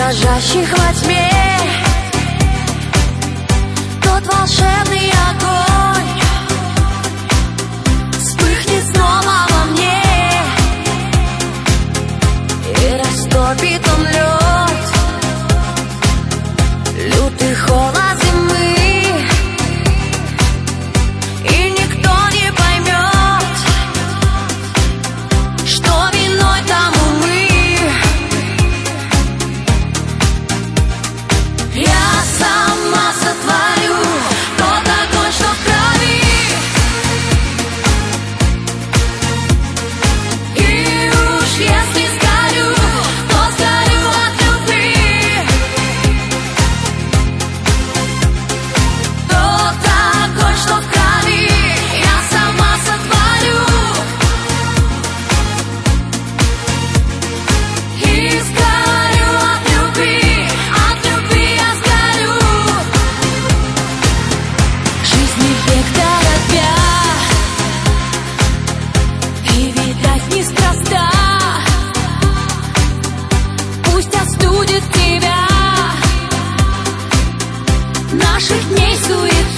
дрожащих во тьме. Тот волшебный огонь вспыхнет снова во мне, и растопит он лед, лютый холод зимы. И никто не поймет, что виной тому мы. Я сама сотворю тот огонь, что в крови, и уж если сгорю, то сгорю от любви. Тот огонь, что в крови, я сама сотворю, и сгорю от любви я сгорю. Жизни век торопя, и, видать, неспроста. Пусть остудит тебя наших дней суета.